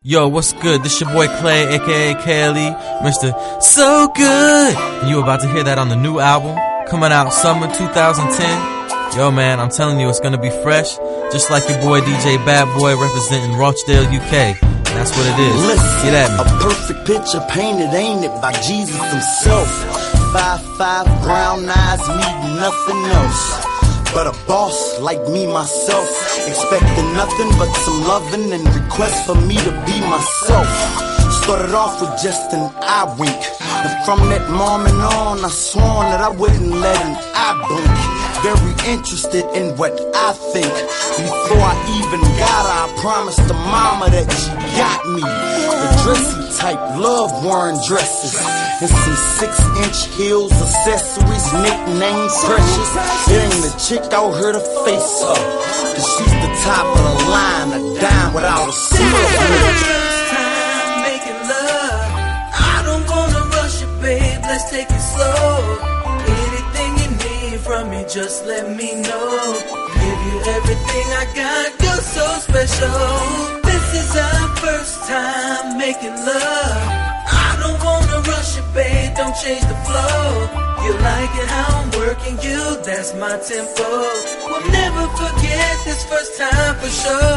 Yo, what's good? This your boy Clay, aka KLE, Mr. So Good. And you about to hear that on the new album, coming out summer 2010. Yo man, I'm telling you, it's gonna be fresh, just like your boy DJ Bad Boy representing Rochdale, UK. That's what it is. Listen, get at me. A perfect picture painted, ain't it, by Jesus himself. 5'5", brown eyes, need nothing else. But a boss like me, myself, expecting nothing but some loving and requests for me to be myself. Started off with just an eye wink, and from that moment on, I swore that I wouldn't let an eye blink. Very interested in what I think. Before I even got her, I promised the mama that she got me. The dressy type, love wearing dresses, and some 6-inch heels, accessories, nicknames precious. It ain't a chick out here to face her, cause she's the top of the line, a dime without a smile. Making love, I don't wanna rush it, babe, let's take it slow. Anything you need from me, just let me know. Give you everything I got, you're so special. This is our first time making love. I don't wanna rush it, babe, don't change the flow. You like it how I'm working you, that's my tempo. We'll never forget this first time for sure.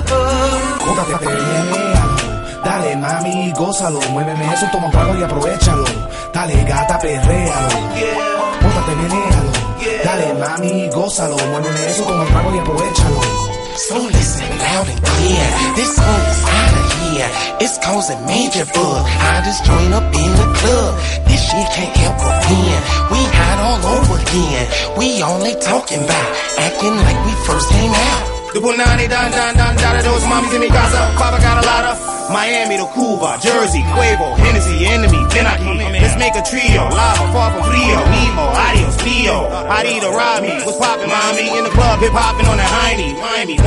Dale mami, gózalo, muéveme eso, toma un trago y aprovechalo. Dale gata, perréalo, bótate, menéalo. Dale mami, gózalo, muéveme eso, toma un trago y aprovechalo. So listen loud and clear, this song is out of here. It's causing major buzz. I just joined up in the club. This shit can't help but win. We hot all over again. We only talking about acting like we first came out. The Punani, those mommies in me casa. Papa got a lot of Miami to Cuba, Jersey, Quavo, Hennessy, Enemy, Benaki. Let's make a trio, lava, far from Frio, Nemo, Adios, Pio, Adida, Robbie. What's poppin', mommy? In the club, hip hoppin' on the hiney. Find me.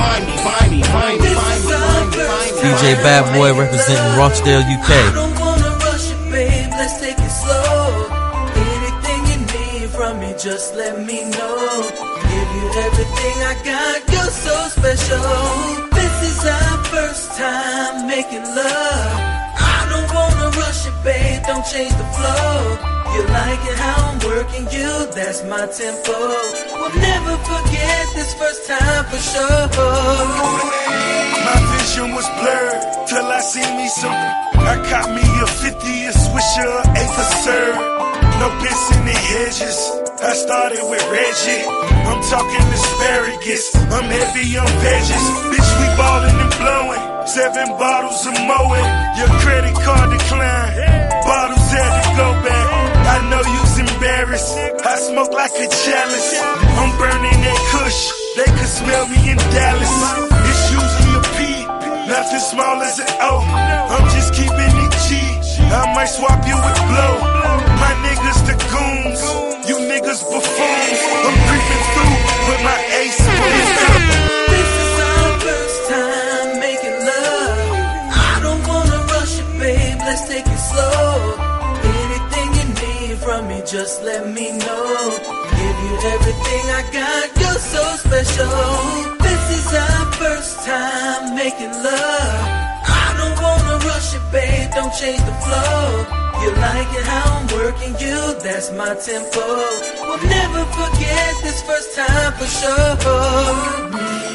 DJ Bad Boy representing Rochdale, UK. I don't wanna rush it, babe, let's take it slow. Anything you need from me, just let me know. Give you everything I got, you're so special. This is our first time making love. I don't wanna rush it, babe, don't change the flow. You like it how I'm working you, that's my tempo. We'll never forget this first time for sure. My vision was blurred till I seen me some. I caught me a 50, a Swisher, eighth of serve. No piss in the hedges. I started with Reggie. I'm talking asparagus. I'm heavy on veggies. Bitch, we ballin' and blowing. 7 bottles of Moet. Your credit card declined. Bottles had to go back. I know you's embarrassed. I smoke like a chalice. I'm burning that kush. They could smell me in Dallas. It's usually a P, nothing small as an O. I'm just keeping it G. I might swap you with blow. My niggas the goons, you niggas buffoons. I'm creeping through with my ace on his cup. This is our first time making love. I don't wanna rush it, babe, let's take it slow. Anything you need from me, just let me know. Give you everything I got, you're so special. This is our first time making love. I don't wanna rush it, babe, don't change the flow. You like it how I'm working you, that's my tempo. We'll never forget this first time for sure.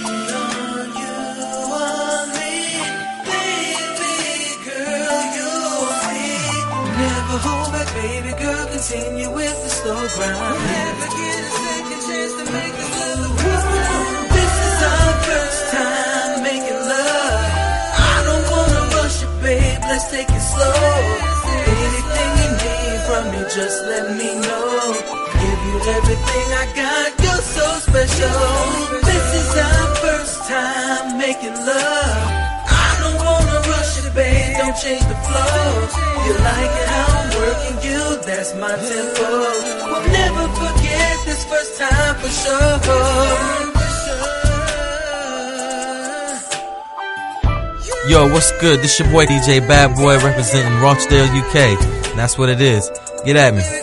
Never hold back, baby girl, continue with the slow grind. Never get a second chance to make a little run. This is our first time making love. I don't wanna rush it, babe, let's take it slow. Anything you need from me, just let me know. Give you everything I got, you're so special. This is our first time making love. I don't wanna rush it, babe, don't change the flow. You like it how I'm working you, that's my tempo. We'll never forget this first time for sure. Yo, what's good? This your boy DJ Bad Boy representing Rochdale, UK. And that's what it is. Get at me.